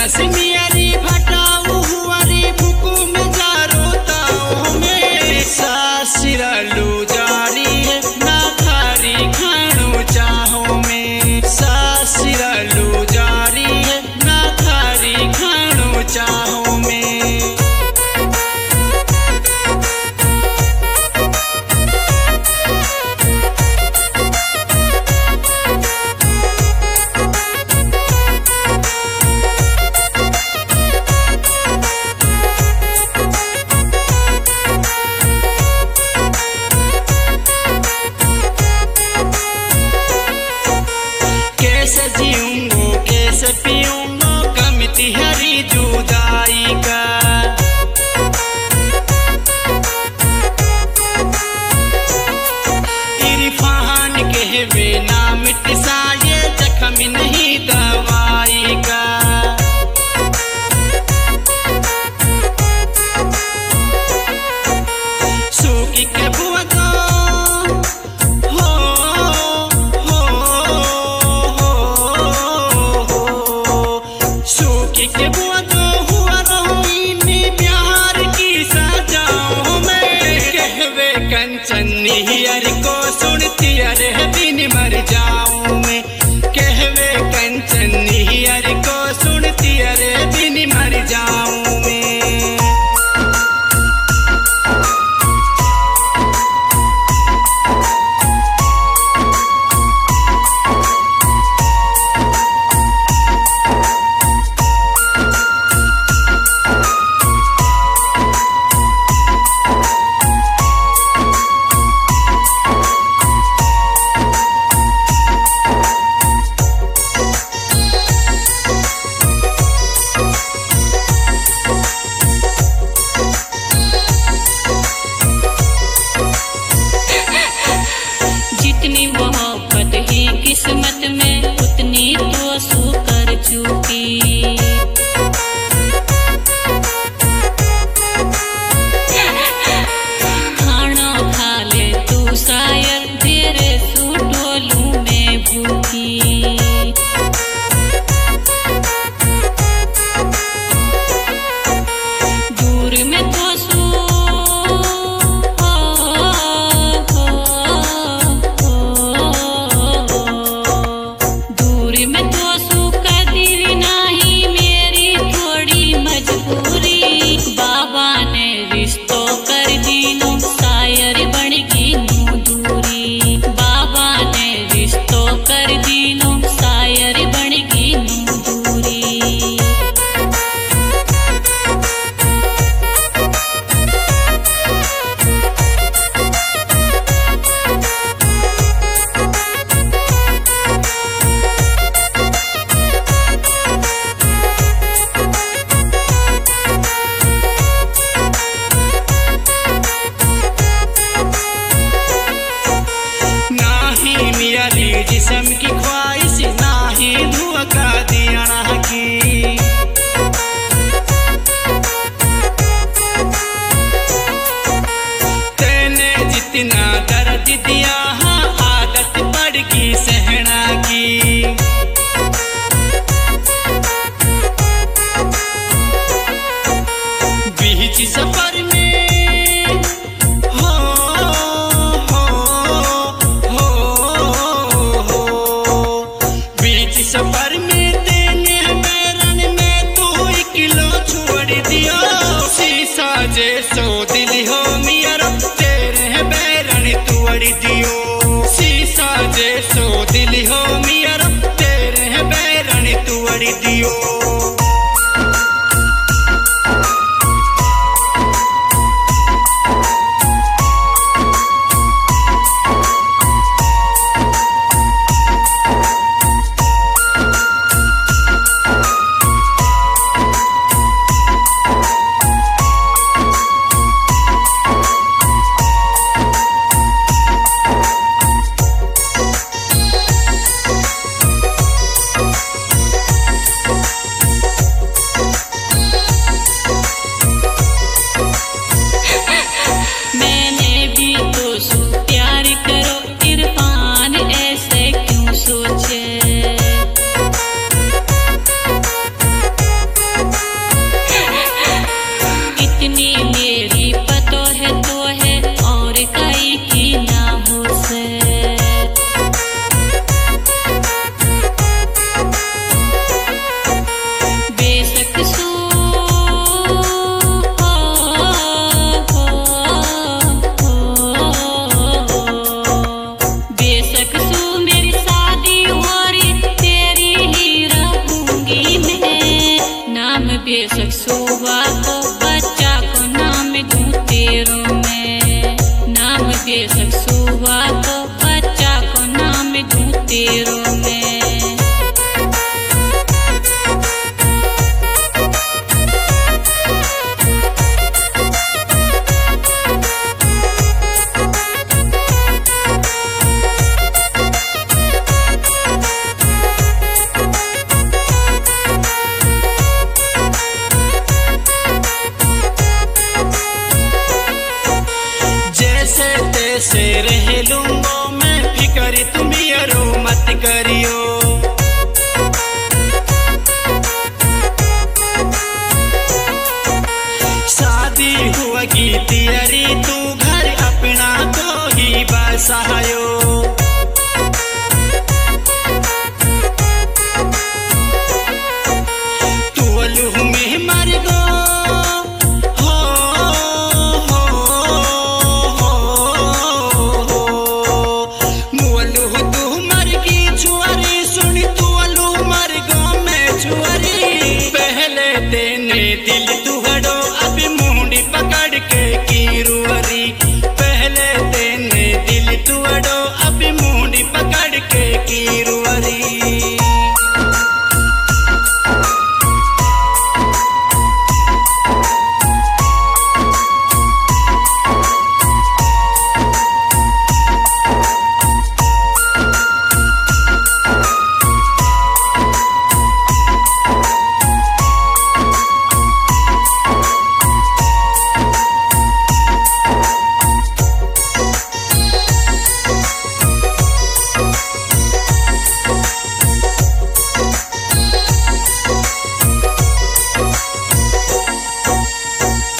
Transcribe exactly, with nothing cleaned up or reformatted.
सिमियरी भटाऊ हुआरी भुकु में जारो ताओ में सासिरलू जारी है ना खारी खाणु चाहो में सासिरलू जारी है ना खारी खाणु चाहो में कैसे जीऊंगो कैसे पीऊंगो कमिति हरी जुदाई का इरफान कहवे ना मिट साये जख्म नहीं दवाई का सूखी के बुआ के बुआ तो हुआ रोईनी प्यार की सजाओ में कहवे कंचन निहियर को सुनती अरे दिन मर जाऊं मैं कहवे कंचन निहियर को सुनती अरे दिन मर जाऊं मैं बेशक सुबह को बच्चा को नाम दूं तेरों में, नाम बेशक सुबह को बच्चा को नाम दूं तेरों में। से रह लूंगो मैं फिक्र तुम यारो मत करियो, शादी हुआ की तैयारी तू घर अपना तो ही बसायो। तू अलूह में मर गो पहले तेने दिल दुहड़ो अब मुंडी पकड़ के